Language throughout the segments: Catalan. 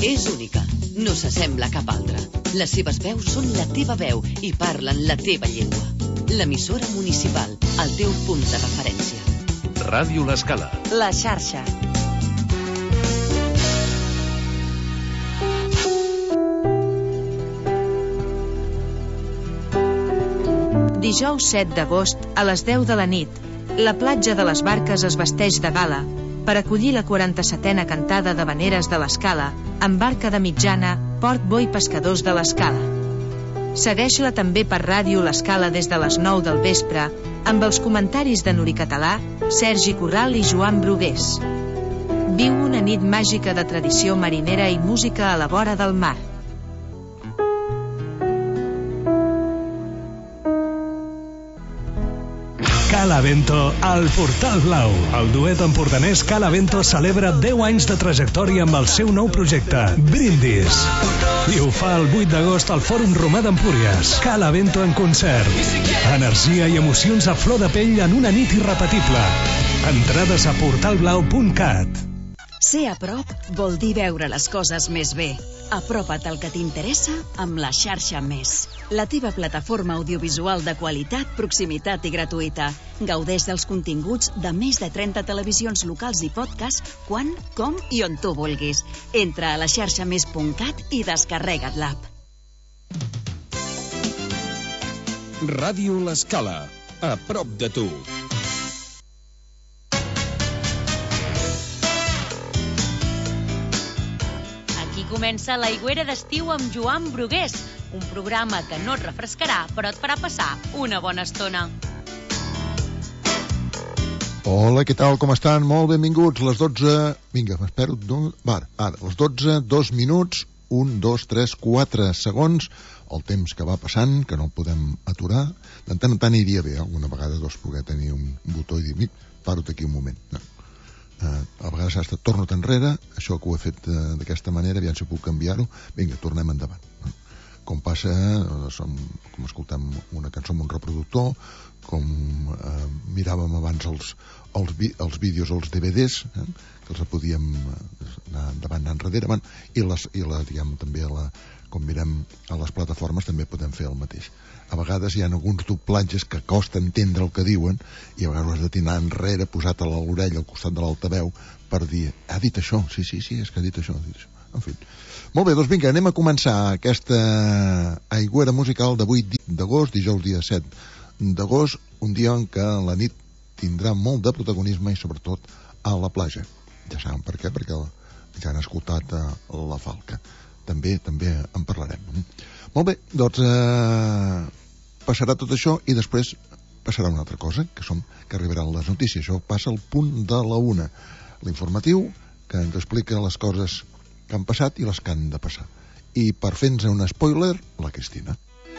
És única, no s'assembla a cap altra. Les seves veus són la teva veu i parlen la teva llengua. L'emissora municipal, el teu punt de referència. Ràdio L'Escala. La xarxa. Dijous 7 d'agost, a les 10 de la nit, la platja de les Barques es vesteix de gala per acollir la 47a cantada d'havaneres de l'Escala amb barca de mitjana Port Boi Pescadors de l'Escala. Segueix-la també per ràdio L'Escala des de les 9 del vespre amb els comentaris de Nuri Català, Sergi Corral i Joan Brugués. Viu una nit màgica de tradició marinera i música a la vora del mar. Calavento al Portal Blau. El duet empordanès Calavento celebra 10 anys de trajectòria amb el seu nou projecte, Brindis. I ho fa el 8 d'agost al Fòrum Romà d'Empúries. Calavento en concert. Energia i emocions a flor de pell en una nit irrepetible. Entrades a portalblau.cat. Ser a prop vol dir veure les coses més bé. Apropa't al que t'interessa amb la xarxa Més. La teva plataforma audiovisual de qualitat, proximitat i gratuïta. Gaudeix dels continguts de més de 30 televisions locals i podcast quan, com i on tu vulguis. Entra a la xarxamés.cat i descarrega't l'app. Ràdio L'Escala. A prop de tu. Comença l'Aigüera d'estiu amb Joan Brugués, un programa que no et refrescarà, però et farà passar una bona estona. Hola, què tal, com estan? Molt benvinguts, les 12... Vinga, m'espero... Ara, les 12, 2 minuts, 1, 2, 3, 4 segons, el temps que va passant, que no el podem aturar. De tant en tant iria bé, alguna vegada, poder tenir un botó i dir, paro aquí un moment. No. A vegades ha estat torno enrere, això que ho he fet d'aquesta manera, aviam si puc canviar-ho, vinga, tornem endavant. Com passa, com escoltem una cançó amb un reproductor, com miràvem abans els vídeos, els DVDs, que els podíem anar endavant, anar enrere, diguem, també com mirem a les plataformes també podem fer el mateix. A vegades hi ha alguns doblatges que costa entendre el que diuen i a vegades ho has de tirar enrere, posat a l'orella al costat de l'altaveu per dir, ha dit això, sí, és que ha dit això. En fi. Molt bé, doncs vinga, anem a començar aquesta aigüera musical de 8 d'agost, dijous dia 7 d'agost, un dia en què la nit tindrà molt de protagonisme i sobretot a la platja. Ja saben per què, perquè ja han escoltat la Falca. També en parlarem. Molt bé, doncs passarà tot això i després passarà una altra cosa, que arribaran les notícies. Això passa al punt de la 1. L'informatiu, que ens explica les coses que han passat i les que han de passar. I per fer-nos un spoiler, la Cristina.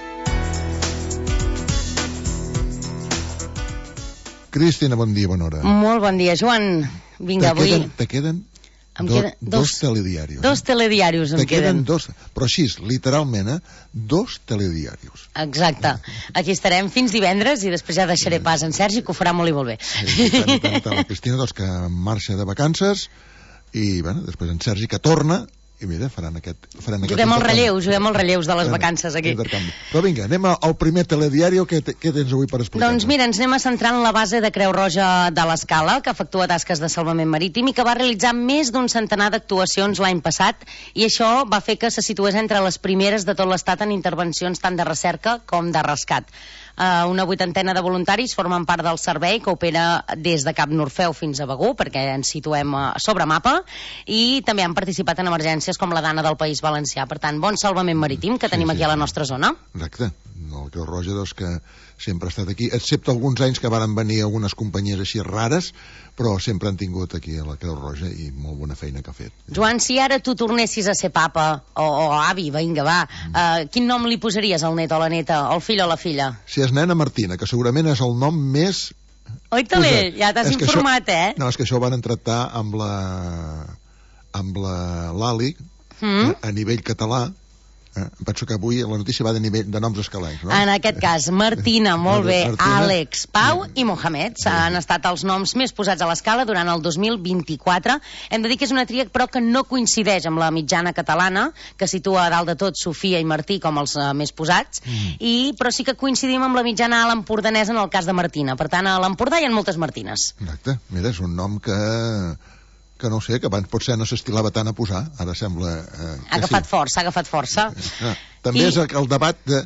Cristina, bon dia, bona hora. Molt bon dia, Joan. Vinga, avui... Te queden... Dos telediaris. Dos telediaris em queden. Dos, però així, literalment, 2 telediaris. Exacte. Aquí estarem fins divendres i després ja deixaré pas en Sergi, que ho farà molt i molt bé. La Cristina, doncs, que marxa de vacances i, bueno, després en Sergi, que torna i mira, faran aquest... Juguem els relleus de les vacances aquí. Però vinga, anem al primer telediari. Què tens avui per explicar? Doncs mira, ens anem a centrar en la base de Creu Roja de l'Escala, que efectua tasques de salvament marítim i que va realitzar més d'un centenar d'actuacions l'any passat, i això va fer que se situés entre les primeres de tot l'estat en intervencions tant de recerca com de rescat. Una 80ena de voluntaris formen part del servei, que opera des de Cap Norfeu fins a Begur, perquè ens situem sobre mapa, i també han participat en emergències com la d'Anna del País Valencià. Per tant, bon salvament marítim que tenim aquí a la nostra zona. Exacte. El Creu Roja, doncs, que sempre ha estat aquí, excepte alguns anys que varen venir algunes companyies així rares, però sempre han tingut aquí a la Creu Roja i molt bona feina que ha fet. Joan, si ara tu tornessis a ser papa o avi, vinga, va, quin nom li posaries al net o la neta, al fill o la filla? Si és nena, Martina, que segurament és el nom més... Oi-te-li, ja t'has informat, No, és que això ho van tractar amb l'Ali a nivell català, Penso que avui la notícia va de nivell de noms escalencs, no? En aquest cas, Martina, molt bé, Martina. Àlex, Pau i Mohamed han estat els noms més posats a l'escala durant el 2024. Hem de dir que és una tria, però, que no coincideix amb la mitjana catalana, que situa a dalt de tot Sofia i Martí com els més posats, però sí que coincidim amb la mitjana a l'empordanesa en el cas de Martina. Per tant, a l'Empordà hi ha moltes Martines. Exacte. Mira, és un nom que no sé, que abans potser no s'estilava tant a posar, ara sembla que ha agafat força, ha agafat força. També és el debat de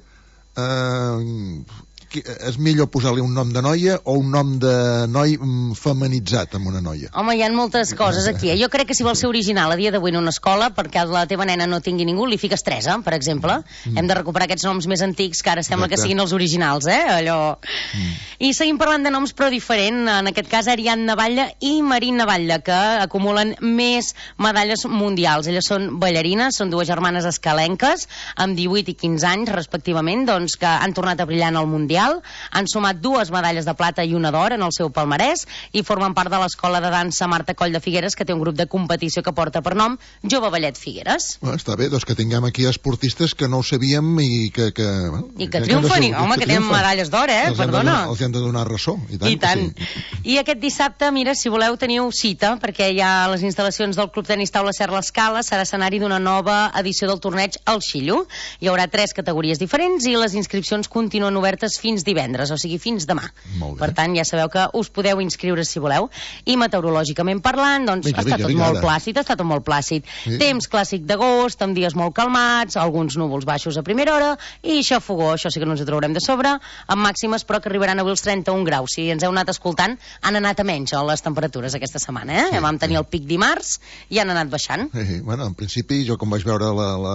és millor posar-li un nom de noia o un nom de noi feminitzat amb una noia? Home, hi ha moltes coses aquí. Jo crec que si vols ser original a dia d'avui en una escola, perquè la teva nena no tingui ningú, li fiques Teresa, per exemple. Hem de recuperar aquests noms més antics que ara sembla que siguin els originals, allò. I seguim parlant de noms però diferent. En aquest cas, Ariadna Batlle i Marina Batlle, que acumulen més medalles mundials. Elles són ballarines, són dues germanes escalenques, amb 18 i 15 anys, respectivament, doncs, que han tornat a brillar en el Mundial. Han sumat 2 medalles de plata i 1 d'or en el seu palmarès i formen part de l'escola de dansa Marta Coll de Figueres, que té un grup de competició que porta per nom Jove Ballet Figueres. Està bé, doncs que tinguem aquí esportistes que no ho sabíem i que triomfen, home, que tenen medalles d'or, perdona. Els hem de donar ressò. I tant. I aquest dissabte, mira, si voleu, teniu cita, perquè hi ha les instal·lacions del Club Tenis Taula Ser l'Escala, serà escenari d'una nova edició del torneig al Xillo. Hi haurà 3 categories diferents i les inscripcions continuen obertes fins divendres, o sigui, fins demà. Per tant, ja sabeu que us podeu inscriure si voleu. I meteorològicament parlant, doncs ha estat tot molt plàcid. Temps clàssic d'agost, amb dies molt calmats, alguns núvols baixos a primera hora, i xafogó, això sí que no ens ho traurem de sobre, amb màximes, però que arribaran avui als 31 graus. Si ens heu anat escoltant, han anat a menys les temperatures aquesta setmana, Vam tenir el pic dimarts i han anat baixant. Bueno, en principi, jo com vaig veure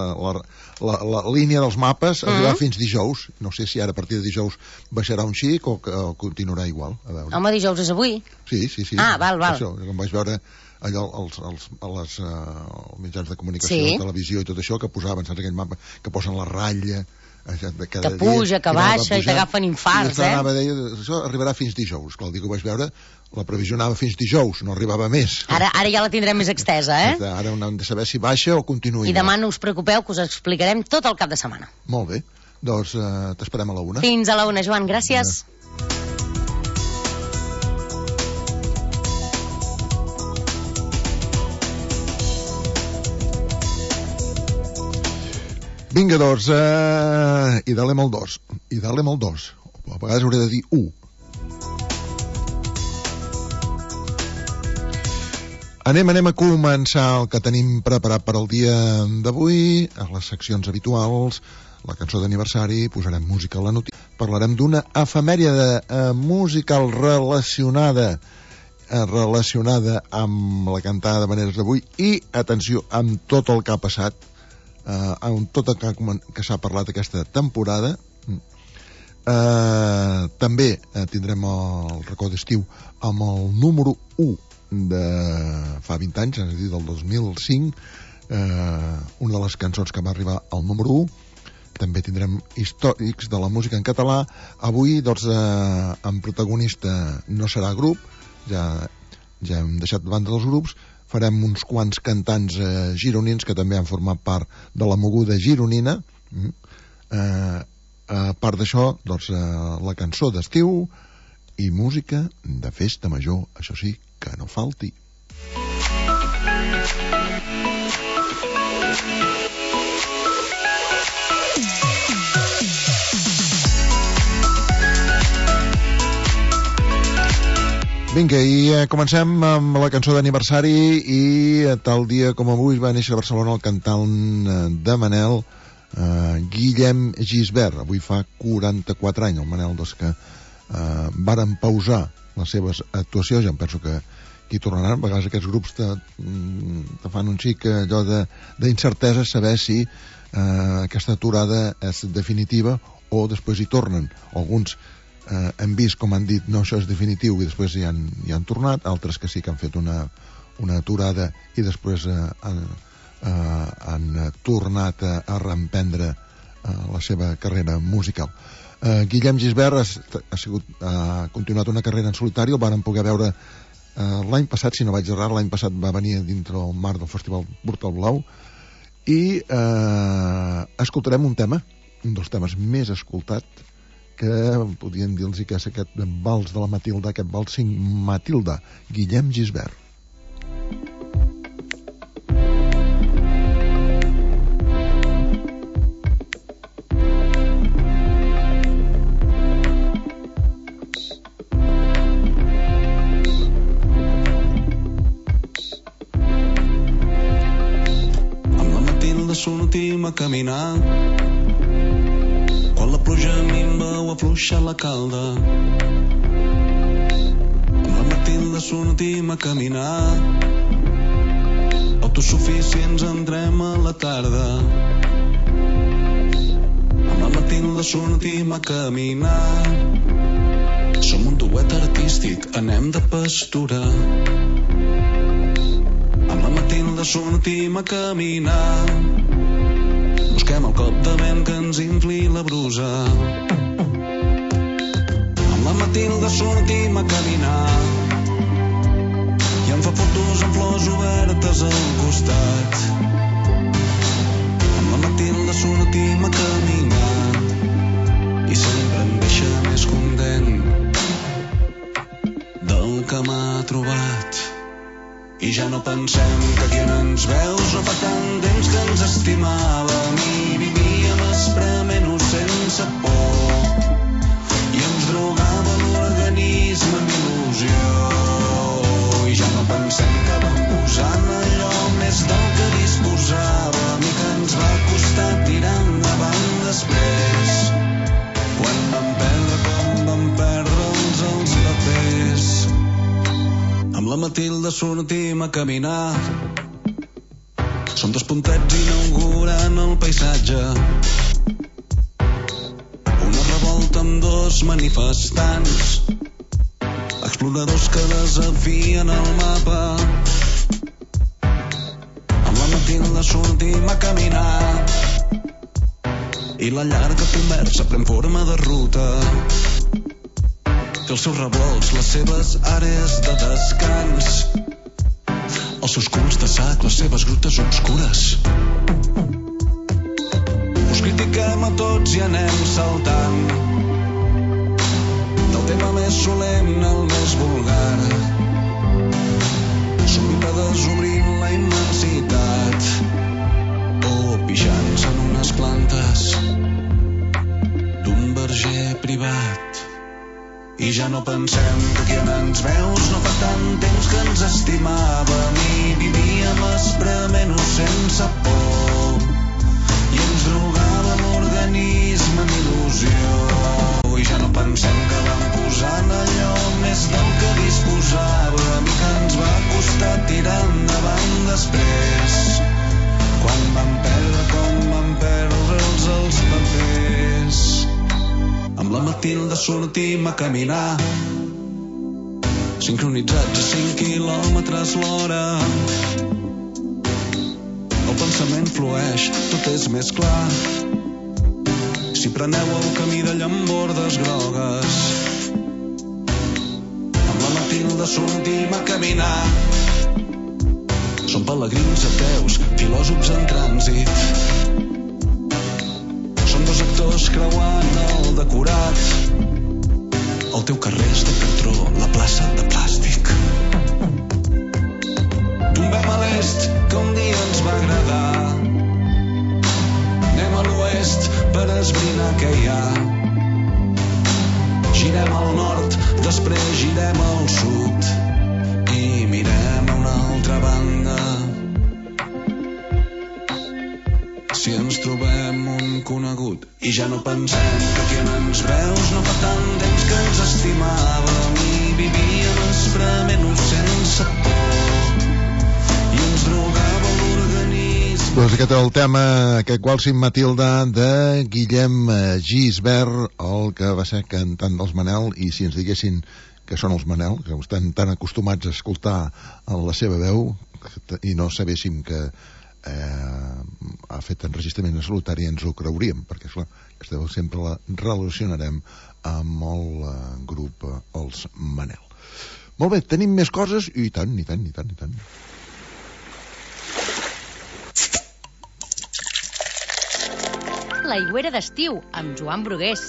la línia dels mapes, arribarà fins dijous. No sé si ara a partir de dijous baixarà un xic o continuarà igual. Home, dijous és avui? Sí. Ah, val. Això, com vaig veure allò als mitjans de comunicació, televisió i tot això, que posaven, saps, aquell mapa, que posen la ratlla, que puja, que baixa, i t'agafen infarts, Això arribarà fins dijous. Clar, el dia que ho vaig veure, la previsió anava fins dijous, no arribava més. Ara ja la tindrem més extesa, Ara hem de saber si baixa o continua. I demà no us preocupeu, que us explicarem tot el cap de setmana. Molt bé. Doncs t'esperem a la 1. Fins a la 1, Joan, gràcies. Vinga, doncs, i dale molt dos. A vegades hauré de dir 1. Anem a començar el que tenim preparat per al dia d'avui, a les seccions habituals, la cançó d'aniversari, posarem música a la notícia, parlarem d'una efemèride musical relacionada amb la cantada d'havaneres d'avui i, atenció, amb tot el que ha passat, amb tot el que s'ha parlat aquesta temporada. També tindrem el record d'estiu amb el número 1 de fa 20 anys, és a dir, del 2005, una de les cançons que va arribar al número 1. També tindrem històrics de la música en català. Avui, doncs, en protagonista no serà grup, ja hem deixat de banda dels grups, farem uns quants cantants gironins que també han format part de la moguda gironina. A part d'això, doncs, la cançó d'estiu i música de festa major, això sí, que no falti. Vinga, i comencem amb la cançó d'aniversari i tal dia com avui va néixer a Barcelona el cantant de Manel, Guillem Gisbert. Avui fa 44 anys el Manel, doncs, que varen pausar les seves actuacions. Ja em penso que hi tornaran. A vegades aquests grups te fan un xic allò d'incertesa saber si aquesta aturada és definitiva o després hi tornen. Alguns hem vist, com han dit, no, això és definitiu, i després hi han tornat, altres que sí que han fet una aturada i després han tornat a reemprendre la seva carrera musical. Guillem Gisbert ha continuat una carrera en solitari, el varen poder veure l'any passat, si no vaig errar, l'any passat va venir dintre el marc del Festival Portal Blau, i escoltarem un tema, un dels temes més escoltat, que podien dir-los que és aquest vals de la Matilda, aquest vals Matilda, Guillem Gisbert. Sortim a caminar quan la pluja minva o afluixa la calda. Amb la Matilda sortim a caminar, autosuficients entrem a la tarda. Amb la Matilda sortim a caminar, som un duet artístic, anem de pastura. Amb la Matilda sortim a caminar, busquem el cop de vent que ens infli la brusa. Amb la Matilda sortim a caminar i em fa fotos amb flors obertes al costat. Amb la Matilda sortim a caminar i sempre em deixa més content del que m'ha trobat. I ja no pensem que qui ens veus no fa tant temps que ens estimàvem i vivíem esprement-ho sense por i ens drogava l'organisme amb il·lusió. I ja no pensem que vam posant allò més del que disposàvem i que ens va costar tirar endavant després, quan vam perdre com vam perdre'ls els papers. Amb la Matilda sortim a caminar, som dos puntets inaugurant el paisatge, una revolta amb dos manifestants, exploradors que desafien el mapa. Amb la Matilda sortim a caminar i la llarga conversa pren forma de ruta, que els seus revolts, les seves àrees de descans, els seus culs de sac, les seves grutes obscures. Us critiquem a tots i anem saltant del tema més solemne al més vulgar, somnípedes obrint la immensitat o pixant-se en unes plantes d'un verger privat. I ja no pensem que qui ens veus no fa tant temps que ens estimàvem i vivíem esprement-ho sense por i ens drogava l'organisme amb il·lusió. I ja no pensem que vam posant allò més del que disposàvem i que ens va costar tirar endavant després, quan vam perdre com vam perdre'ls els papers. Amb la Matilda sortim a caminar, sincronitzats a 5 quilòmetres l'hora. El pensament flueix, tot és més clar, si preneu el camí de llambordes grogues. Amb la Matilda sortim a caminar, som pelegrins ateus, filòsofs en trànsit, som dos actors creuant el decorat, el teu carrer és de cartró, la plaça de plàstic. Tombem a l'est, que un dia ens va agradar, anem a l'oest per esbrinar què hi ha, girem al nord, després girem al sud i mirem a una altra banda. Si ens trobem un conegut i ja no pensem que qui ens veus no fa tant temps que ens estimàvem i vivíem esprement-ho sense por i ens drogava l'organisme. Doncs aquest és el tema, aquest Waltzing Matilda de Guillem Gisbert, el que va ser cantant dels Manel, i si ens diguessin que són els Manel, que estan tan acostumats a escoltar la seva veu i no sabéssim que ha fet enregistrament salutari, ens ho creuríem, perquè esclar, aquesta veu sempre la relacionarem amb el grup Els Manel. Molt bé, tenim més coses? I tant. l'Aigüera d'estiu, amb Joan Brugués.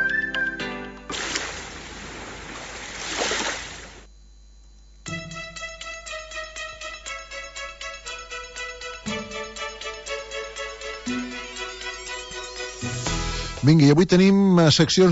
Vinga, i avui tenim seccions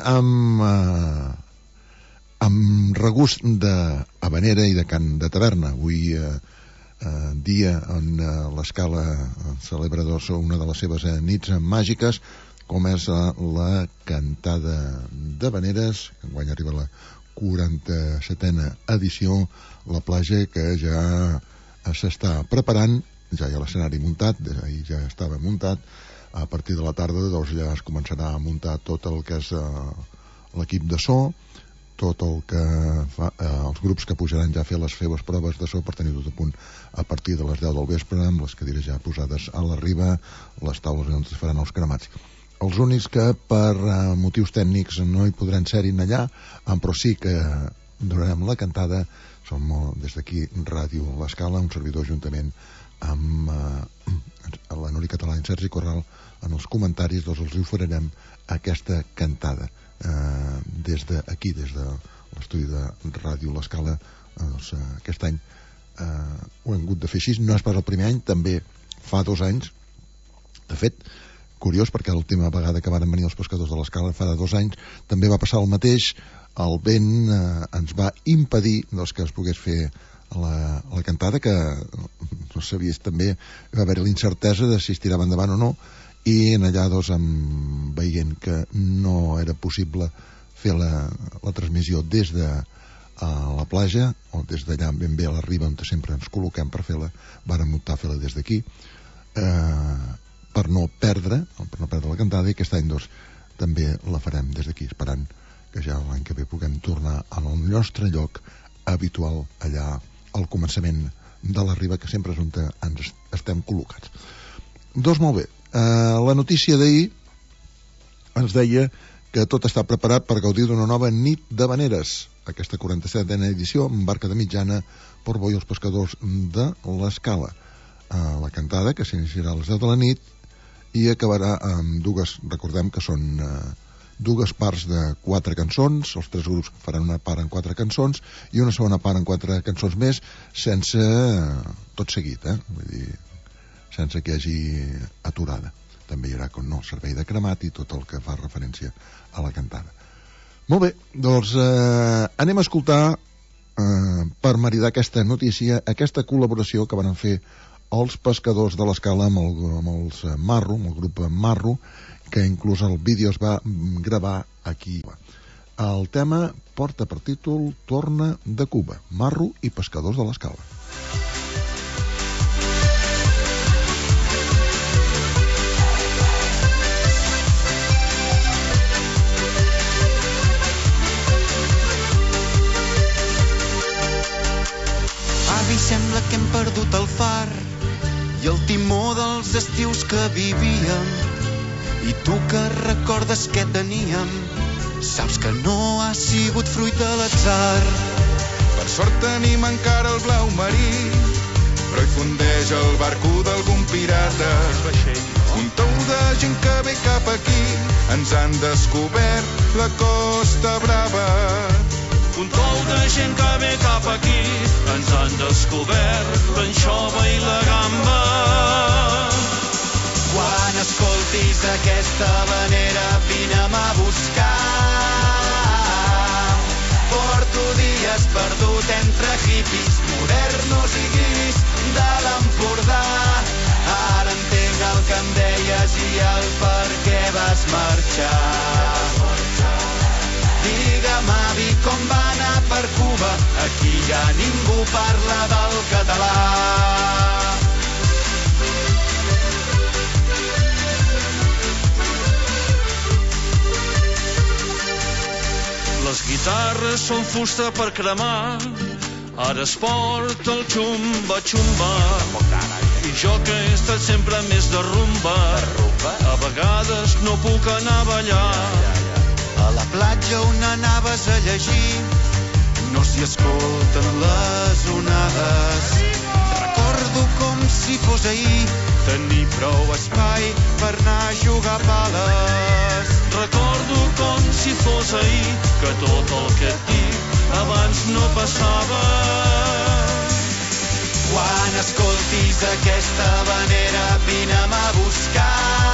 amb regust d'havanera i de cant de taverna. Avui, dia on l'Escala celebra una de les seves nits màgiques, com és la cantada d'havaneres, que enguany arriba a la 47a edició, la platja que ja s'està preparant, ja hi ha l'escenari muntat, ahir ja estava muntat. A partir de la tarda doncs ja es començarà a muntar tot el que és l'equip de so, tot el que fa, els grups que pujaran ja a fer les seves proves de so per tenir tot a punt a partir de les 10 del vespre, amb les cadires ja posades a la riba, les taules on es faran els cremats. Els únics que per motius tècnics no hi podran ser-hi allà, però sí que donarem la cantada, som des d'aquí Ràdio l'Escala, un servidor juntament amb la Núria Català i en Sergi Corral. En els comentaris doncs els oferirem aquesta cantada des d'aquí, des de l'estudi de Ràdio l'Escala. Doncs, aquest any ho hem hagut de fer així, no és pas el primer any, també fa 2 anys. De fet, curiós, perquè l'última vegada que varen venir els pescadors de l'Escala fa 2 anys també va passar el mateix. El vent ens va impedir doncs, que es pogués fer la cantada, que no sabies, també va haver l'incertesa de si es tirava endavant o no, i en allà doncs, veient que no era possible fer la transmissió des de la platja o des d'allà ben bé a la riba on sempre ens col·loquem per fer-la, vàrem optar a fer-la des d'aquí per no perdre la cantada, i aquest any doncs, també la farem des d'aquí, esperant que ja l'any que ve puguem tornar al nostre lloc habitual allà al començament de la riba, que sempre és on ens estem col·locats. Doncs molt bé, la notícia d'ahir ens deia que tot està preparat per gaudir d'una nova nit d'havaneres, aquesta 47a edició amb barca de mitjana, Port Bo i els pescadors de l'Escala. La cantada, que s'iniciarà a les 10 de la nit i acabarà amb dues, recordem que són dues parts de 4 cançons, els 3 grups faran una part en 4 cançons i una segona part en 4 cançons més, sense tot seguit, vull dir, sense que hi hagi aturada. També hi haurà, com no, servei de cremat i tot el que fa referència a la cantada. Molt bé, doncs anem a escoltar per maridar aquesta notícia, aquesta col·laboració que van fer els pescadors de l'Escala amb els Marro, amb el grup Marro, que inclús el vídeo es va gravar aquí. El tema porta per títol Torna de Cuba, Marro i pescadors de l'Escala. Avi, sembla que hem perdut el far i el timó dels estius que vivíem. I tu que recordes què teníem, saps que no ha sigut fruit de l'atzar. Per sort tenim encara el blau marí, però hi fundeix el barco d'algun pirata. Un tou de gent que ve cap aquí, ens han descobert la Costa Brava. Un tou de gent que ve cap aquí, ens han descobert l'anxova i la gamba. Quan escoltis aquesta havanera, vine-me a buscar. Porto dies perdut entre hippies, modernos i guiris de l'Empordà. Ara entenc el que em deies i el per què vas marxar. Digue'm, avi, com va anar per Cuba? Aquí ja ningú parla del català. Les guitarres són fusta per cremar, ara es porta el xumba-xumba. I jo que he estat sempre més de rumba, a vegades no puc anar a ballar. A la platja on anaves a llegir, no s'hi escolten les onades. Recordo com si fos ahir tenir prou espai per anar a jugar a pales. Recordo com si fos ahir que tot el que et dic abans no passava. Quan escoltis aquesta habanera, vine'm a buscar.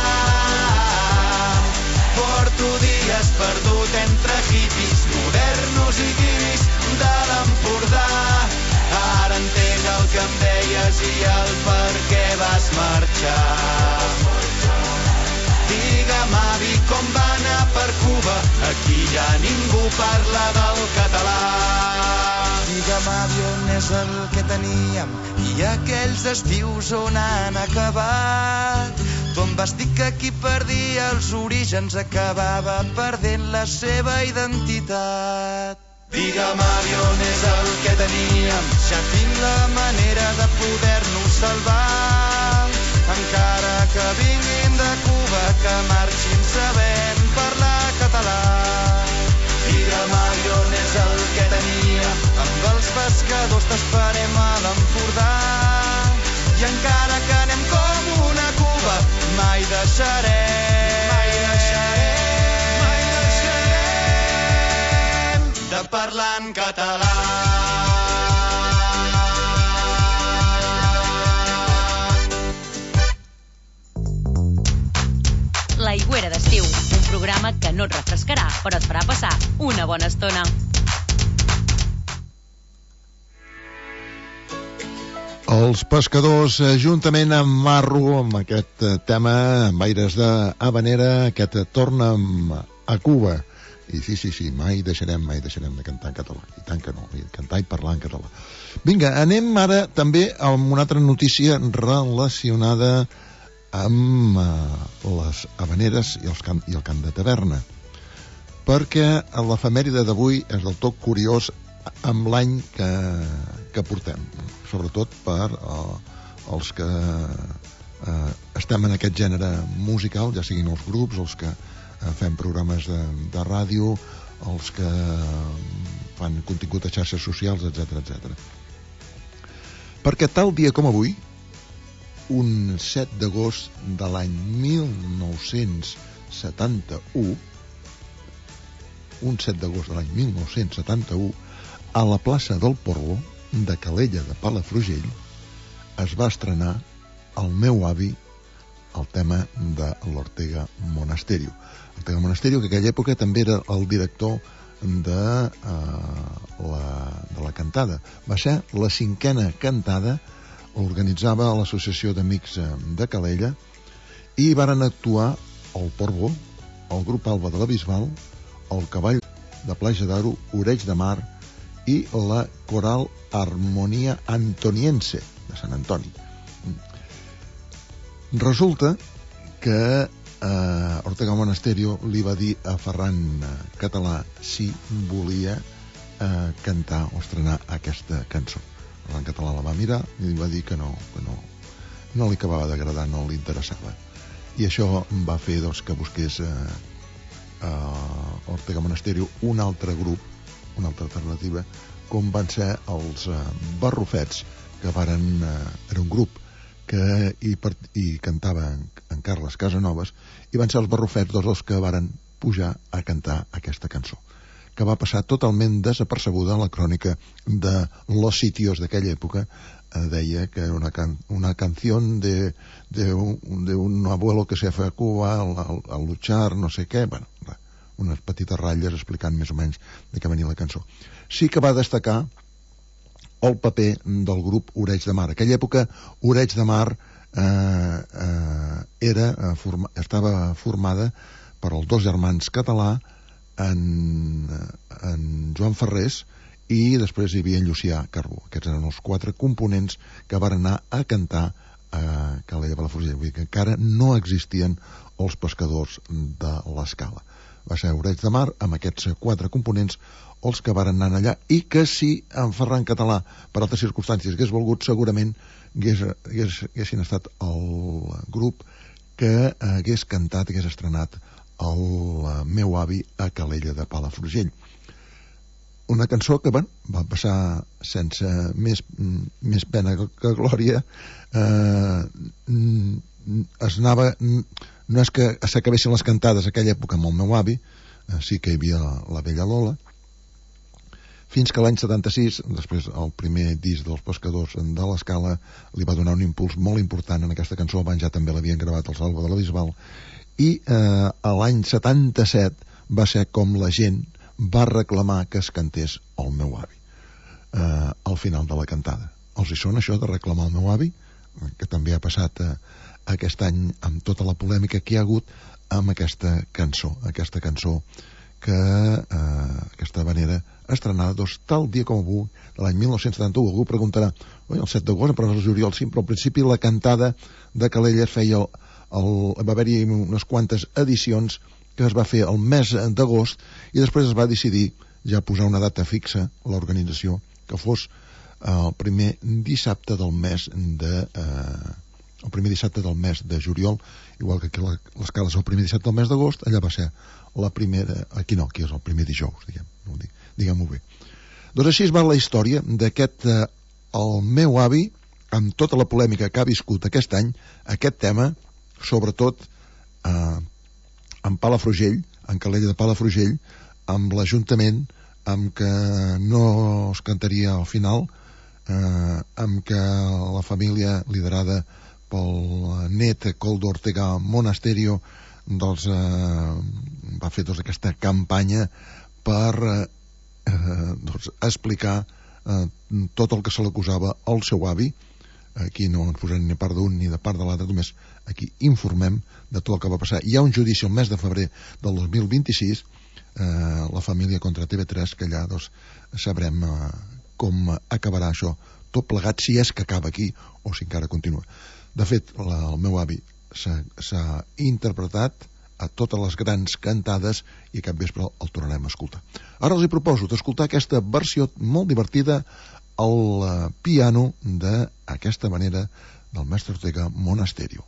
Porto dies perdut entre hippies, modernos i guiris de l'Empordà. Ara entenc el que em deies i el per què vas marxar. Digue'm, avi, com va anar per Cuba, aquí ja ningú parla del català. Digue'm, avi, on és el que teníem i aquells estius on han acabat. Tu em vas dir que qui perdia els orígens acabava perdent la seva identitat. Digue'm, avi, on és el que teníem, ja tinc la manera de poder-nos salvar. Encara que vinguin de Cuba, que marxin sabent parlar català. Digue'm, avi, on és el que teníem, amb els pescadors t'esperem a l'Empordà. I encara que anem com una Cuba, mai deixarem de parlar en català. L'Aigüera d'estiu, un programa que no et refrescarà, però et farà passar una bona estona. Els pescadors, juntament amb Marro, amb aquest tema, amb aires d'habanera, aquest torna'm a Cuba. I sí, mai deixarem de cantar en català. I tant que no, cantar i parlar en català. Vinga, anem ara també amb una altra notícia relacionada amb les habaneres i el cant de taverna. Perquè l'efemèride d'avui és del tot curiós amb l'any que portem. Sobretot per els que estem en aquest gènere musical, ja siguin els grups, els que fem programes de ràdio, els que fan contingut a xarxes socials, etc. Perquè tal dia com avui, un 7 d'agost de l'any 1971, a la plaça del Porló de Calella de Palafrugell es va estrenar El meu avi, el tema de l'Ortega Monasterio. Ortega Monasterio, que en aquella època també era el director de la cantada. Va ser la 5a cantada, organitzava l'Associació d'Amics de Calella, i varen actuar el Portbó, el grup Alba de la Bisbal, el Cavall de Platja d'Aro, Oreig de Mar i la Coral Harmonia Antoniense de Sant Antoni. Resulta que Ortega Monasterio li va dir a Ferran Català si volia cantar o estrenar aquesta cançó. Ferran Català la va mirar i li va dir que no li acabava d'agradar, no li interessava. I això va fer que busqués Ortega Monasterio un altre grup, una altra alternativa, com van ser els Barrufets, que era un grup que hi cantava en Carles Casanovas, i van ser els Barrufets els que varen pujar a cantar aquesta cançó, que va passar totalment desapercebuda en la crònica de Los Sitios d'aquella època. Deia que era una canción de un abuelo que se fue a Cuba a luchar, no sé què, bueno, unes petites ratlles explicant més o menys de què venia la cançó. Sí que va destacar el paper del grup Oreig de Mar. Aquella època Oreig de Mar estava formada per els dos germans Català, en Joan Ferrés, i després hi havia en Llucià Carbó. Aquests eren els 4 components que van anar a cantar a Calella de Palafrugell. Vull dir que encara no existien els pescadors de l'Escala. Va ser Oreig de Mar amb aquests 4 components els que varen anar allà, i que si en Ferran Català per altres circumstàncies hagués volgut, segurament haguessin estat el grup que hagués cantat, hagués estrenat El meu avi a Calella de Palafrugell. Una cançó que va passar sense més pena que glòria, no és que s'acabessin les cantades a aquella època amb el meu avi, sí que hi havia la vella Lola, fins que l'any 76, després el primer disc dels Pescadors de l'Escala li va donar un impuls molt important en aquesta cançó. Abans ja també l'havien gravat el Salva de la Bisbal, i a l'any 77 va ser com la gent va reclamar que es cantés el meu avi al final de la cantada. Els hi sona això de reclamar el meu avi, que també ha passat aquest any amb tota la polèmica que hi ha hagut amb aquesta cançó que aquesta manera estrenada tal dia com avui de l'any 1971. Algú preguntarà, el 7 d'agost, però el juliol sí, però al principi la cantada de Calella es feia va haver-hi unes quantes edicions que es va fer el mes d'agost, i després es va decidir ja posar una data fixa a l'organització, que fos el primer dissabte del mes de juliol, igual que aquí l'Escala és el primer dissabte del mes d'agost, allà va ser la primera, aquí no, aquí és el primer dijous, diguem-ho bé. Doncs així va la història d'aquest el meu avi, amb tota la polèmica que ha viscut aquest any, aquest tema, sobretot en Palafrugell, en Calella de Palafrugell, amb l'Ajuntament, amb que no es cantaria al final, amb que la família liderada pel net Coldo Ortega Monasterio va fer aquesta campanya per explicar tot el que se l'acusava al seu avi. Aquí no ens posem ni part d'un ni de part de l'altre, només aquí informem de tot el que va passar. Hi ha un judici el mes de febrer del 2026, la família contra TV3, que allà sabrem com acabarà això tot plegat, si és que acaba aquí o si encara continua. De fet, el meu avi s'ha interpretat a totes les grans cantades i aquest vespre el tornarem a escoltar. Ara els proposo d'escoltar aquesta versió molt divertida al piano d'aquesta manera del mestre Ortega Monasterio.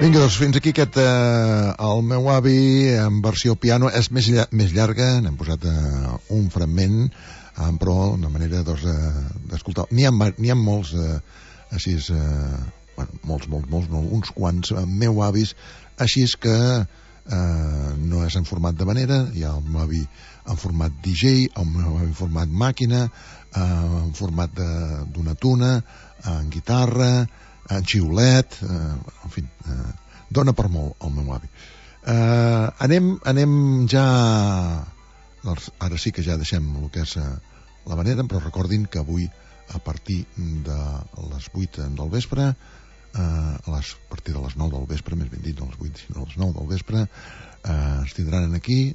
Vinga, doncs fins aquí aquest El meu avi en versió piano. És més llarga, n'hem posat un fragment, però una manera d'escoltar. N'hi ha molts així, molts, no, uns quants meu avis, així que no és en format de vanera. Hi ha el meu avi en format DJ, el meu avi en format màquina, en format d'una tuna, en guitarra, en xiulet, en fi, dona per molt el meu avi. Anem ja, ara sí que ja deixem el que és la vanera, però recordin que avui a partir de les 8 del vespre, a partir de les 9 del vespre, més ben dit, no a les 8 sinó a les 9 del vespre, es tindran aquí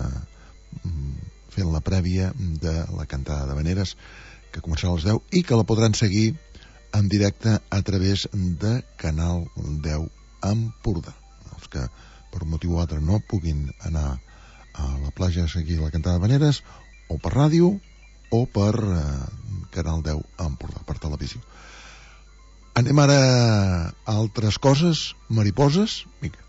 fent la prèvia de la cantada de veneres que començarà a les 10 i que la podran seguir en directe a través de Canal 10 Empordà. Els que per un motiu o altre no puguin anar a la platja a seguir la cantada de veneres, o per ràdio o per Canal 10 Empordà, per televisió. Anem ara a altres coses, mariposes. Vinga.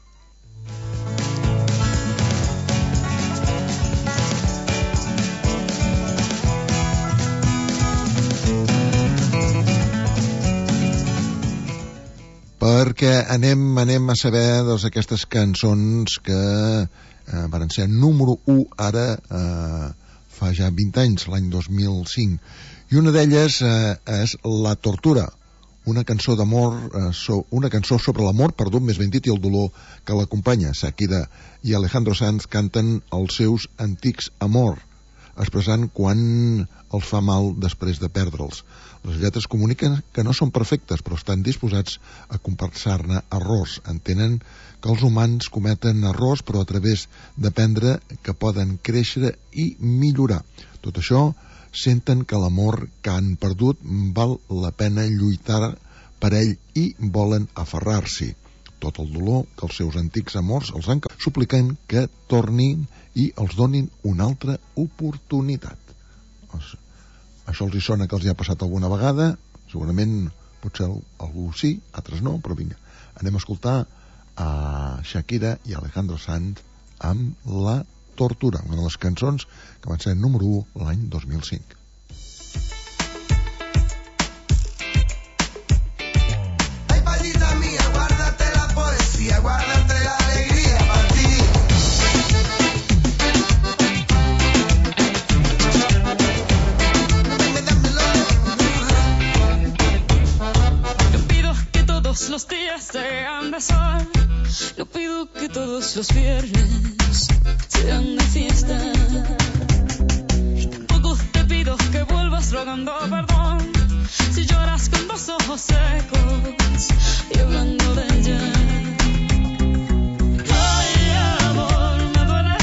Perquè anem a saber aquestes cançons que van ser número 1 ara fa ja 20 anys, l'any 2005. I una d'elles és La tortura, una cançó d'amor, una cançó sobre l'amor, més ben dit, i el dolor que l'acompanya. Shakira i Alejandro Sanz canten els seus antics amor, expressant quan els fa mal després de perdre'ls. Les lletres comuniquen que no són perfectes, però estan disposats a compensar-ne errors. Entenen que els humans cometen errors, però a través d'aprendre que poden créixer i millorar. Tot això, senten que l'amor que han perdut val la pena lluitar per ell i volen aferrar-s'hi. Tot el dolor que els seus antics amors els han supliquen que tornin i els donin una altra oportunitat. Això els hi sona que els hi ha passat alguna vegada, segurament potser algú sí, altres no, però vinga, anem a escoltar a Shakira i Alejandro Sanz amb La tortura, una de les cançons que van ser número 1 l'any 2005. Ay, palita mía, guárdate la poesía, guárdate la alegría para ti. Los días sean de sol, no pido que todos los viernes sean de fiesta. Tampoco te pido que vuelvas rogando perdón si lloras con los ojos secos y hablando de ella. Ay, amor, me duele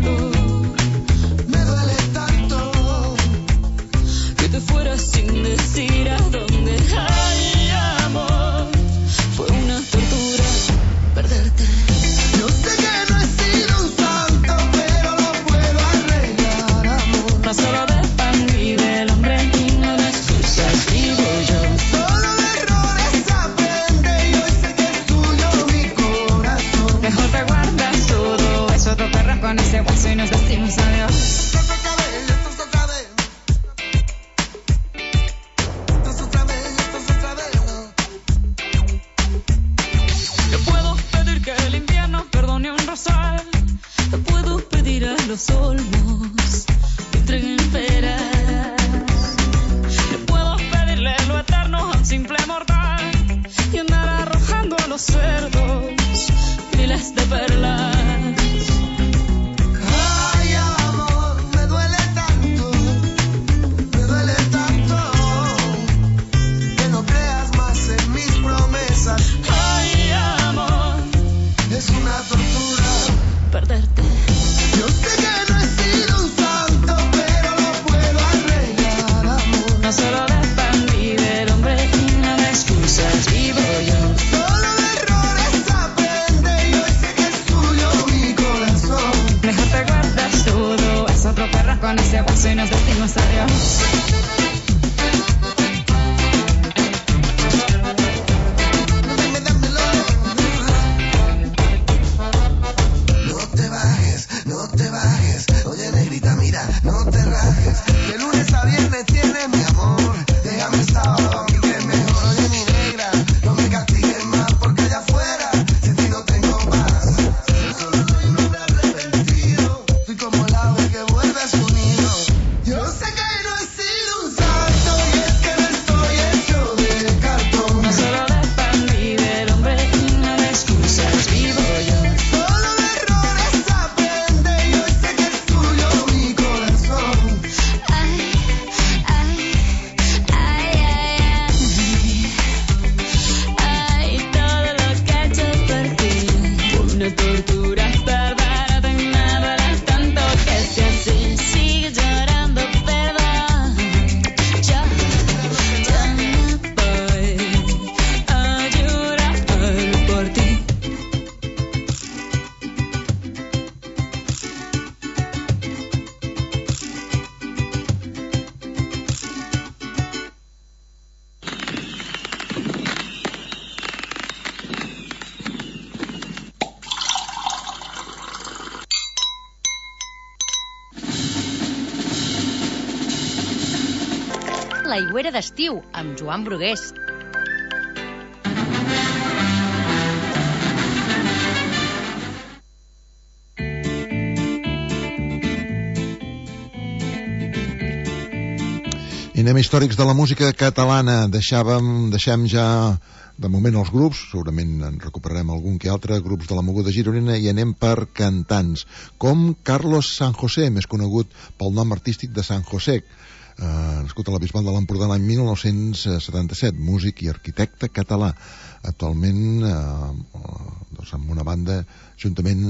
tanto que te fueras sin decir a dónde. Ay, amor, fue una tortura perderte. Yo sé que no he sido un santo, pero lo puedo arreglar, amor. No solo de pan vive el hombre y no de excusas vivo yo. Solo de errores aprende y hoy sé que es tuyo mi corazón. Mejor te guardas todo eso, te perras con ese hueso y nos decimos adiós. Te puedo pedir a los olmos que entreguen peras. Le puedo pedirle lo eterno a un simple mortal y andar arrojando a los cerdos miles de perlas. Ay, amor, me duele tanto que no creas más en mis promesas. Ay, amor, es una tortura perderte. Yo sé que no he sido un santo, pero lo puedo arreglar, amor. No solo de pan vive el hombre y no de excusas vivo yo. Solo de errores aprende y hoy sé que es tuyo mi corazón. Mejor te guardas todo eso, otro perro con ese hueso y nos decimos adiós. l'Aigüera d'estiu, amb Joan Brugués. I anem a històrics de la música catalana. Deixem ja de moment els grups, segurament en recuperarem algun que altre, grups de la moguda gironina, i anem per cantants, com Carlos San José, més conegut pel nom artístic de San José, nascut a la Bisbal de l'Empordà l'any 1977, músic i arquitecte català, actualment amb una banda juntament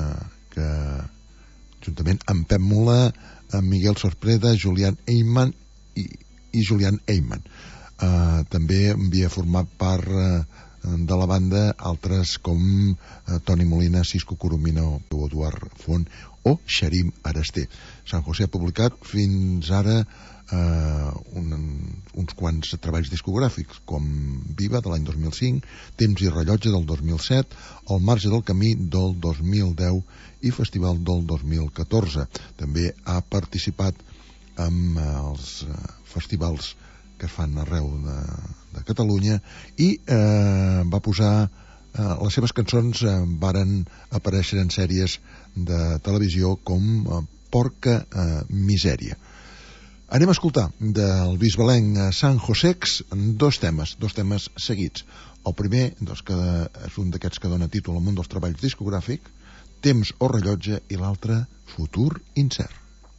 amb Pep Mula, amb Miguel Sorpreda, Julián Eyman i Julián Eyman. També havia format part de la banda altres com Toni Molina, Cisco Coromina o Eduard Font o Xarim Araster. Sant José ha publicat fins ara uns quants treballs discogràfics, com Viva de l'any 2005, Temps i rellotge del 2007, El marge del camí del 2010 i Festival del 2014. També ha participat amb els festivals que es fan arreu de Catalunya i va posar les seves cançons varen aparèixer en sèries de televisió com Porca Misèria. Anem a escoltar del bisbalenc San Josex dos temes seguits. El primer que és un d'aquests que dona títol a un dels treballs discogràfics, Temps o rellotge, i l'altre Futur incert.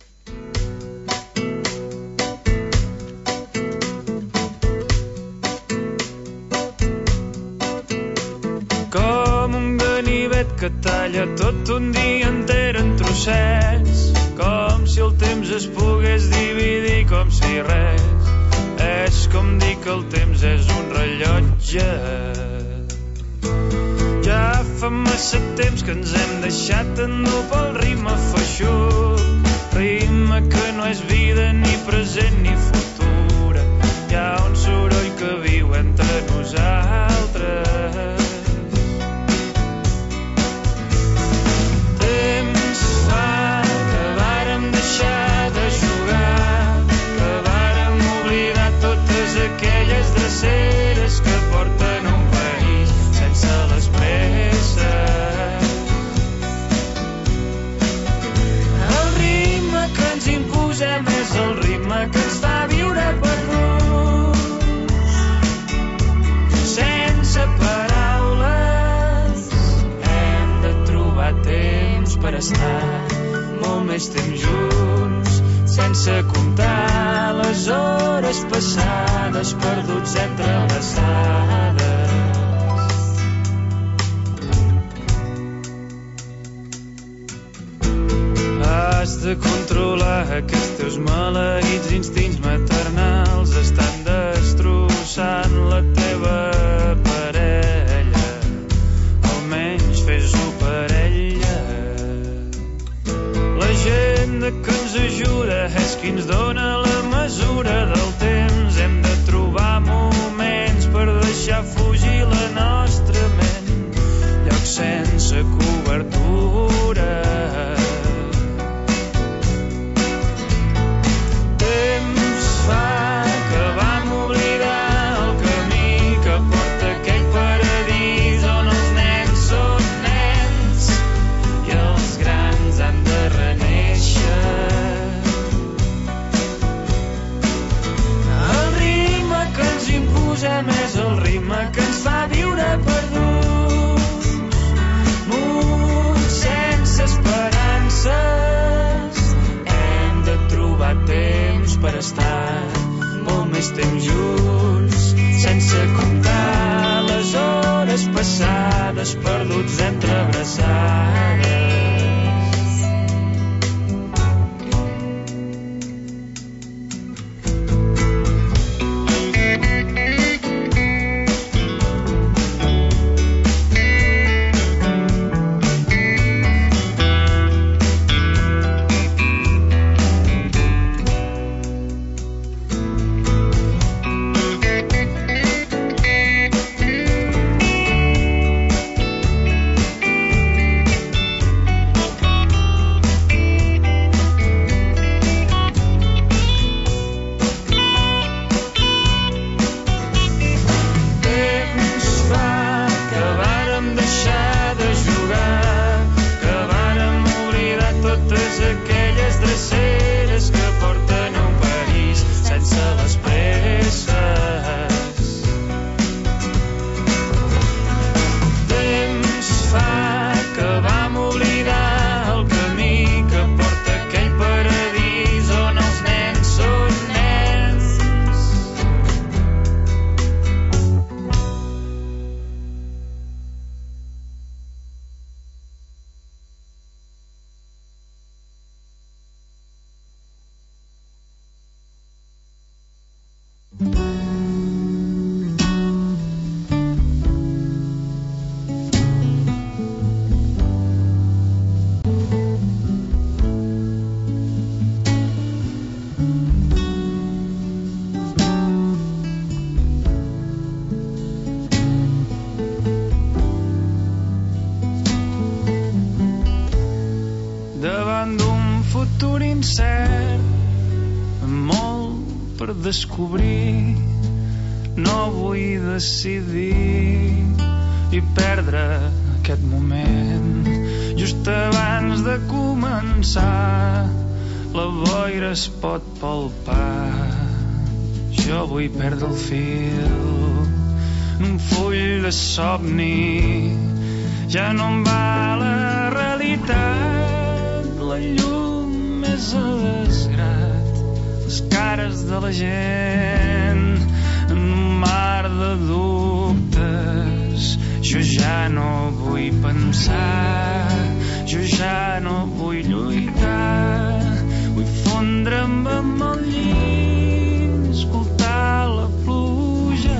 Com un ganivet que talla tot un dia enter en trossets, com si el temps es pogués dividir com si res. És com dir que el temps és un rellotge. Ja fa massa temps que ens hem deixat endur pel ritme feixuc, ritme que no és vida ni present ni futura. Hi ha un soroll que viu entre nosaltres. Aquelles dreceres que porten un país sense les presses. El ritme que ens imposem és el ritme que ens fa viure perduts. Sense paraules hem de trobar temps per estar molt més temps junts, sense comptar les hores passades perduts entre abraçades. Has de controlar aquests teus maleïts instints maternals, estan destrossant la teva parella. Almenys fes-ho per ella. L'agenda que ens ajuda és qui ens dona la mesura del temps. Hem de trobar moments per deixar fugir la nostra ment, llocs sense cobertura. Temps fa que vam oblidar el camí que porta a aquell paradís on els nens són nens i els grans han de renéixer. El ritme que ens imposem és el ritme que ens fa viure perduts, muts sense esperances. Hem de trobar temps per estar molt més temps junts, sense comptar les hores passades perduts entre abraçades. per descobrir. No vull decidir i perdre aquest moment. Just abans de començar, la boira es pot palpar. Jo vull perdre el fil en un full de somni. Ja no em va la realitat, la llum és a desgrat, les cares de la gent en un mar de dubtes. Jo ja no vull pensar, jo ja no vull lluitar, vull fondre'm amb el llit, escoltar la pluja.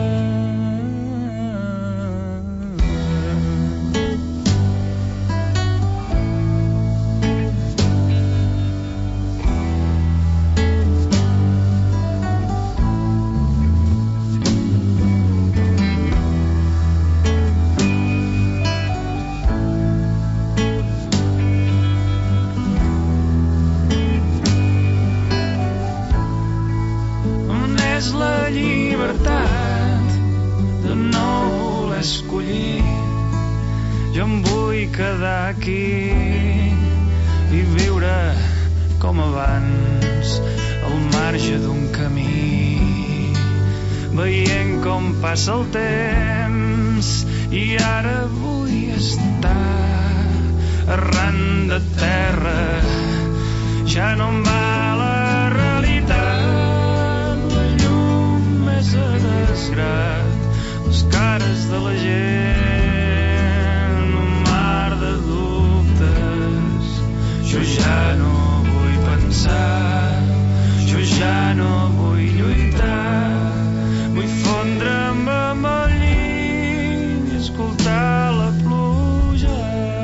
Jo em vull quedar aquí i viure com abans, al marge d'un camí, veient com passa el temps. I ara vull estar arran de terra, ja no em va la realitat, la llum és a desgrat, les cares de la gent, un mar de dubtes. Jo ja no vull pensar, jo ja no vull lluitar, vull fondre'm amb el llit i escoltar la pluja.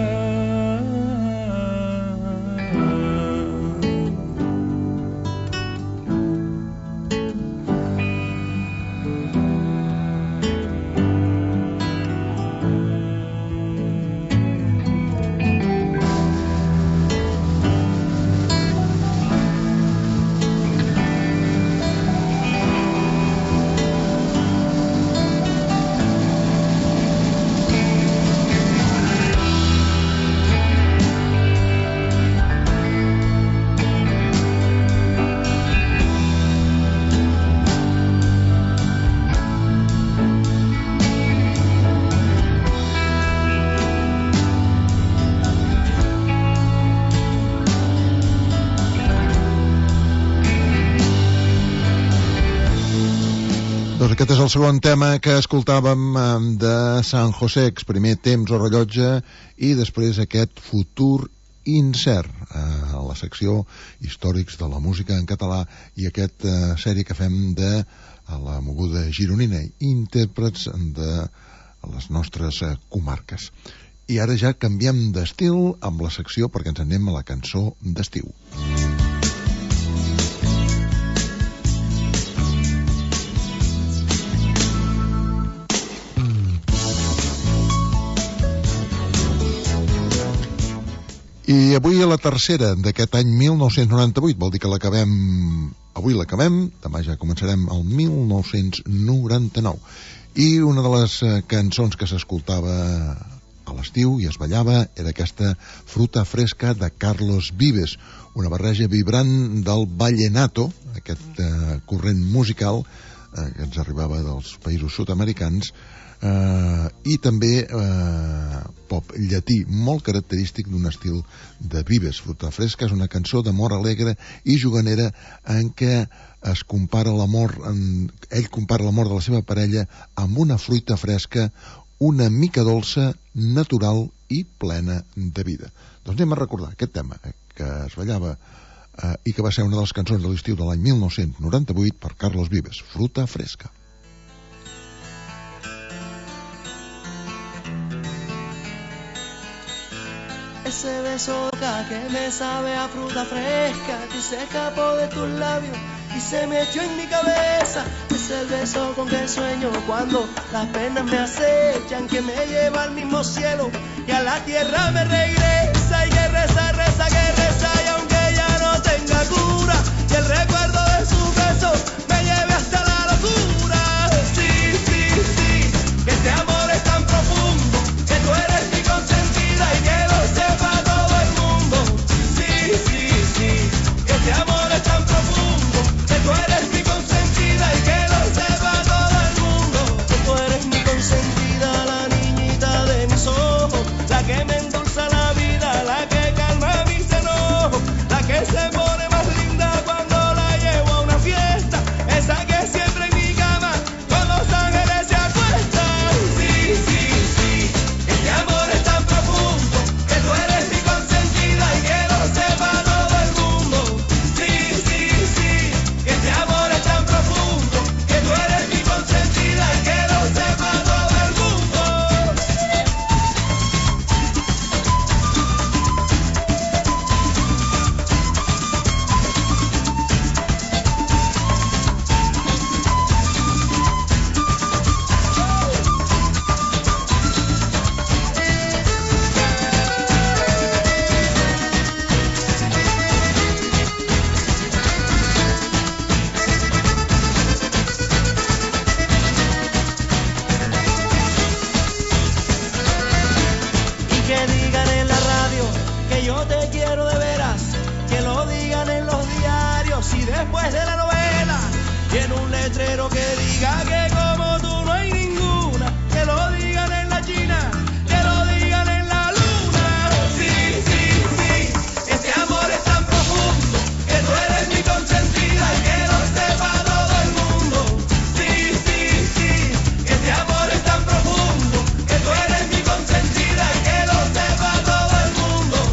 Aquest és el segon tema que escoltàvem de San José, primer Temps o rellotge i després aquest Futur incert, a la secció Històrics de la música en català i aquesta sèrie que fem de la moguda gironina, intèrprets de les nostres comarques. I ara ja canviem d'estil amb la secció perquè ens anem a la cançó d'estiu. I avui a la tercera d'aquest any 1998, vol dir que l'acabem, avui l'acabem, demà ja començarem el 1999. I una de les cançons que s'escoltava a l'estiu i es ballava era aquesta Fruta fresca de Carlos Vives, una barreja vibrant del vallenato, aquest corrent musical que ens arribava dels països sud-americans, i també pop llatí, molt característic d'un estil de Vives. Fruta fresca és una cançó d'amor alegre i juganera en què es compara l'amor, ell compara l'amor de la seva parella amb una fruita fresca, una mica dolça, natural i plena de vida. Doncs anem a recordar aquest tema que es ballava i que va ser una de les cançons de l'estiu de l'any 1998 per Carlos Vives, Fruta fresca. Ese beso que me sabe a fruta fresca que se escapó de tus labios y se me echó en mi cabeza. Es el beso con que sueño cuando las penas me acechan, que me lleva al mismo cielo y a la tierra me regresa. Y que reza, reza, que reza, y aunque ya no tenga cura y el recuerdo de su beso después de la novela. Tiene un letrero que diga que como tú no hay ninguna. Que lo digan en la China, que lo digan en la luna. Sí, sí, sí, este amor es tan profundo, que tú eres mi consentida y que lo sepa todo el mundo. Sí, sí, sí, este amor es tan profundo, que tú eres mi consentida y que lo sepa todo el mundo.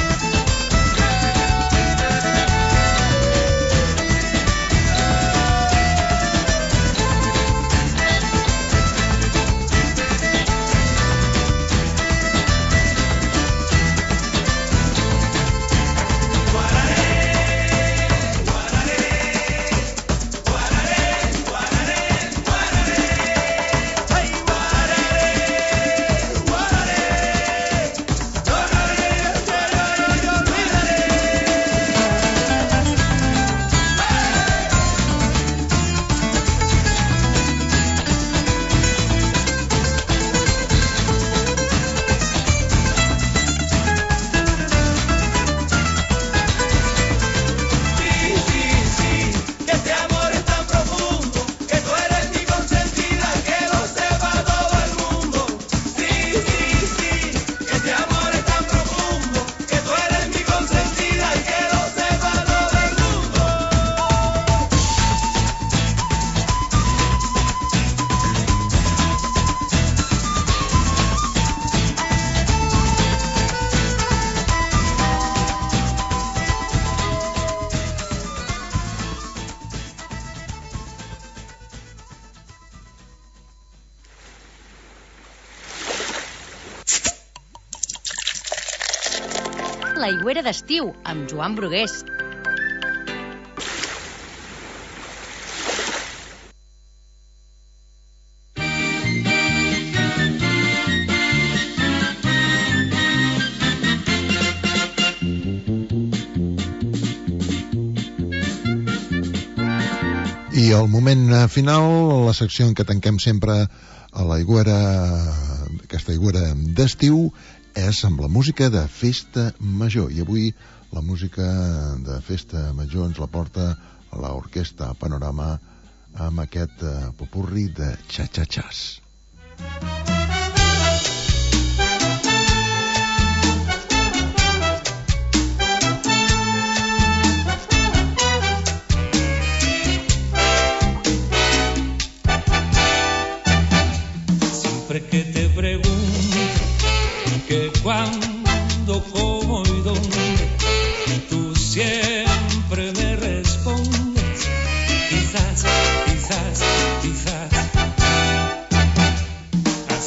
L'aigüera d'estiu, amb Joan Brugués. I el moment final, la secció en què tanquem sempre a l'aigüera, aquesta aigüera d'estiu, és amb la música de Festa Major. I avui la música de Festa Major ens la porta l'Orquestra Panorama amb aquest popurri de xa-xa-xàs. Siempre que te pregunto que cuándo, cómo y dónde, tú siempre me respondes, quizás, quizás, quizás.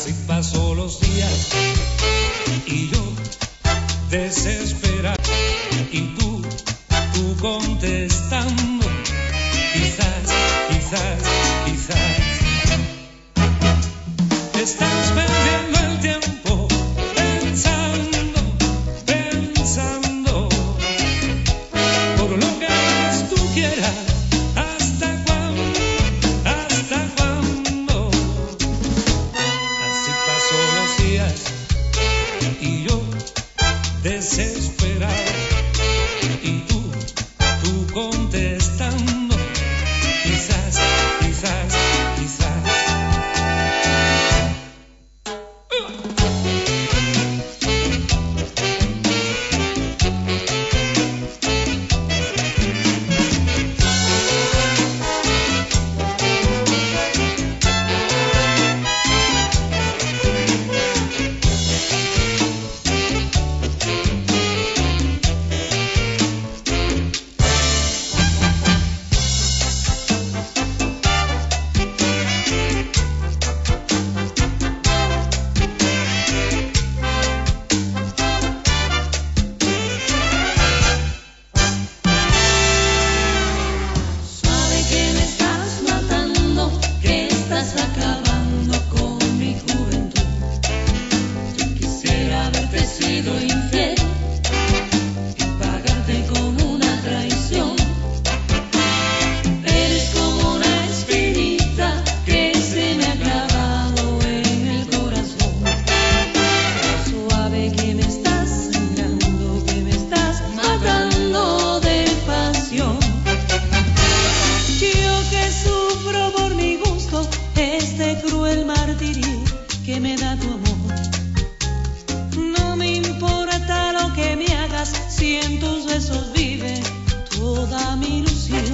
que me da tu amor. No me importa lo que me hagas, si en tus besos vive toda mi ilusión.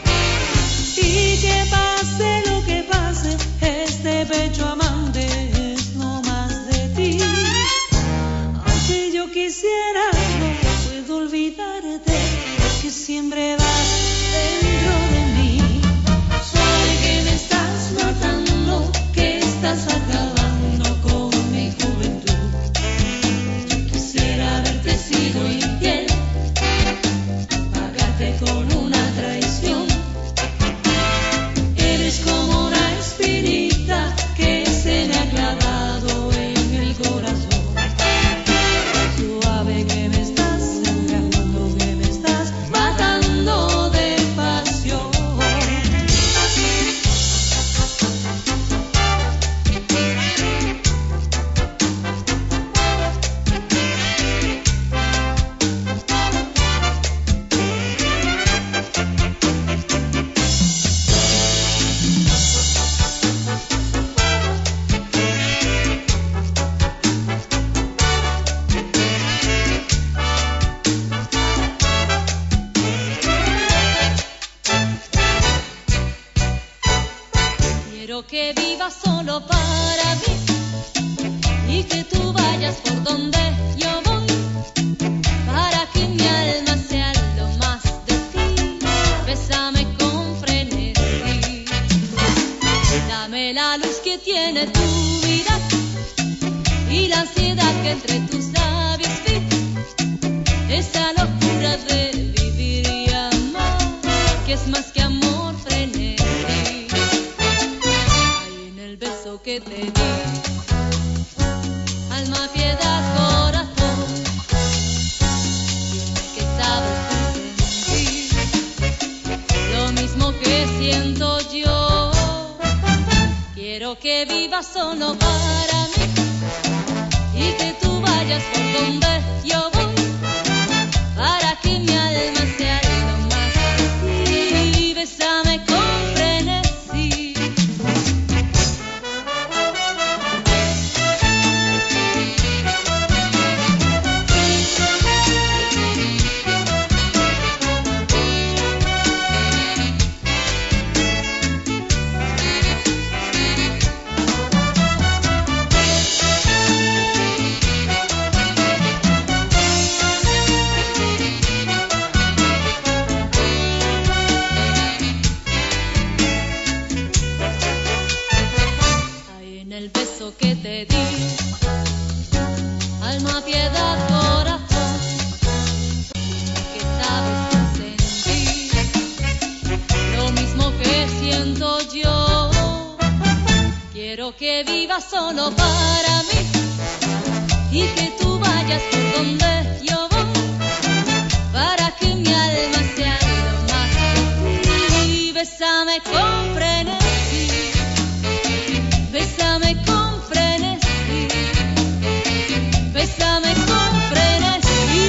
Y que pase lo que pase, este pecho amante es no más de ti. Aunque yo quisiera, no puedo olvidarte, que siempre vas dentro de mí. Suave que me estás matando, que estás acabando con mi juventud. Yo quisiera haberte sido infiel, pagarte con una traición. Eres como una espinita que se me ha clavado en el corazón. Suave que me estás sangrando, que me estás matando de pasión. Quiero que vivas solo para mí y que tú vayas por donde yo voy, para que mi alma sea lo más de ti. Bésame con frenesí, dame la luz que tiene tu vida y la ansiedad que entre tus labios vi, esa locura de vivir y amar, que es más que amor frenesí. Que te di, alma, piedad, corazón, dime que sabes sentir lo mismo que siento yo. Quiero que vivas solo para mí y que tú vayas por donde yo voy, para que mi alma sea lo más de ti. Bésame con frenesí. Que te di, alma, piedad, corazón, que sabes sentir lo mismo que siento yo. Quiero que vivas solo para mí y que tú vayas por donde yo voy, para que mi alma sea lo más de ti. Bésame con frenesí, bésame con bésame con frenesí.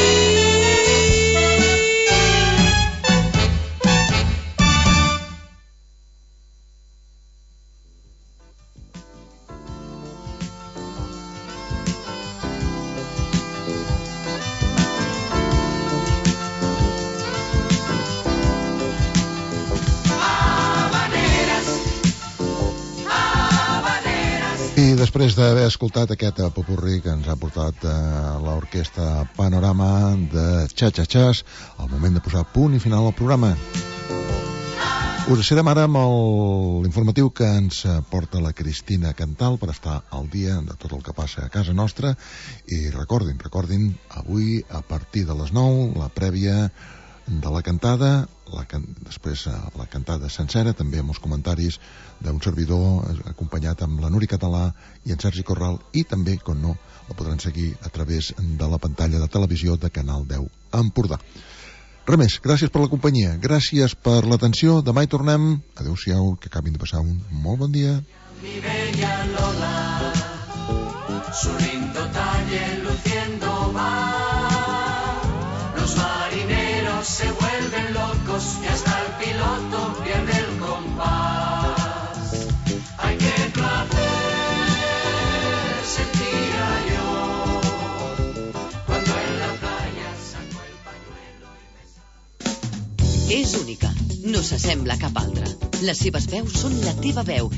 I després d'haver escoltat aquest popurrí que ens ha portat l'orquestra Panorama de Cha-Cha-Chas, al moment de posar punt i final al programa. Us deixarem ara amb l'informatiu que ens porta la Cristina Cantal per estar al dia de tot el que passa a casa nostra. I recordin, avui a partir de les 9, la prèvia de la cantada, després la cantada sencera, també amb els comentaris d'un servidor acompanyat amb la Nuri Català i en Sergi Corral, i també, com no, la podran seguir a través de la pantalla de televisió de Canal 10 Empordà. Res més, gràcies per la companyia, gràcies per l'atenció, demà hi tornem, adeu-siau, que acabin de passar un molt bon dia. Mi bella Lola, su lindo talle luciendo va, los marineros se vuelven locos y hasta el piloto pierde el compás. Ay, qué placer s'assembla a cap altre. Les seves veus són la teva veu